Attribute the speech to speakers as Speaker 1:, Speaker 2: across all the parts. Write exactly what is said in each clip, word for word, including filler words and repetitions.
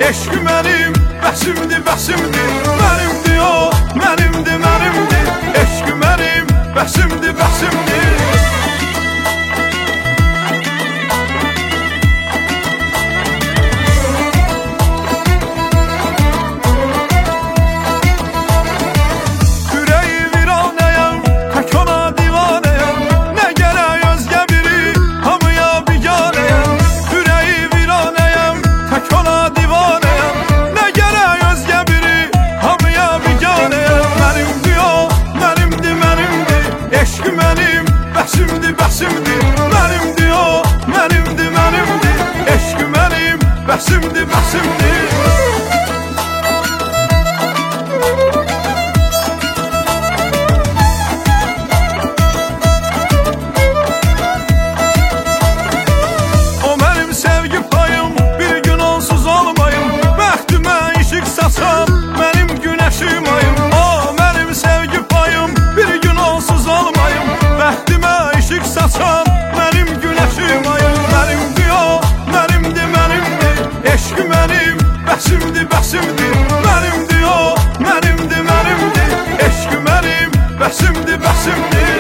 Speaker 1: eşq mənim, bəsimdir, bəsimdir. Mənimdir o, mənimdir, mənimdir. Eşq mənim, bəsimdir, bəsimdir. Bəsimdir, bəsimdir, mənimdir o, mənimdir, mənimdir. Eşq mənim, bəsimdir, bəsimdir. O mənim sevgi payım, bir gün onsuz olmayım. Bəxtimə işıq saçan, mənim günəşim ayım. O mənim sevgi payım, bir gün onsuz olmayım. Bəxtimə işıq saçan, mənim günəşim ayım. Mənimdir o, mənimdir, mənimdir. Eşq mənim, bəsimdir, bəsimdir. Mənimdir o, mənimdir, mənimdir. Eşq mənim, bəsimdir, bəsimdir.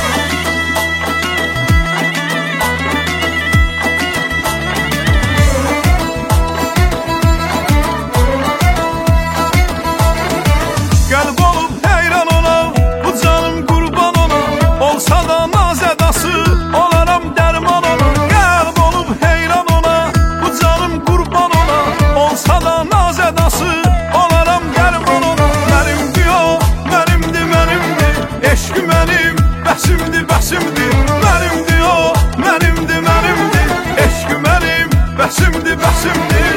Speaker 1: Qəlb olub heyran ona, bu canım qurban ona. Olsa da naz edası, olaram dərman ona. Qəlb olub heyran ona, bu canım qurban ona. Olsa da naz edası, olaram dərman ona. Mənimdir o, mənimdir, mənimdir. Eşq mənim, bəsimdir, bəsimdir. Mənimdir o, mənimdir, mənimdir. Eşq mənim, bəsimdir, bəsimdir.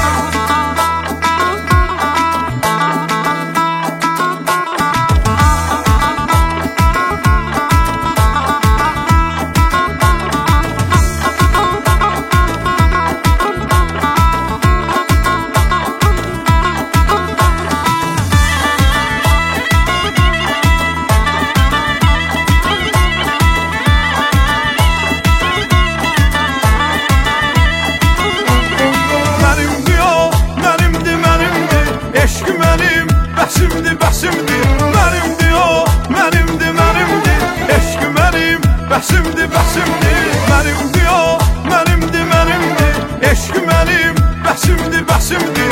Speaker 1: Bəsimdir, bəsimdir, mənimdir o, mənimdir, mənimdir. Eşq mənim, bəsimdir, bəsimdir. Mənimdir o, mənimdir, mənimdir. Eşq mənim, bəsimdir, bəsimdir.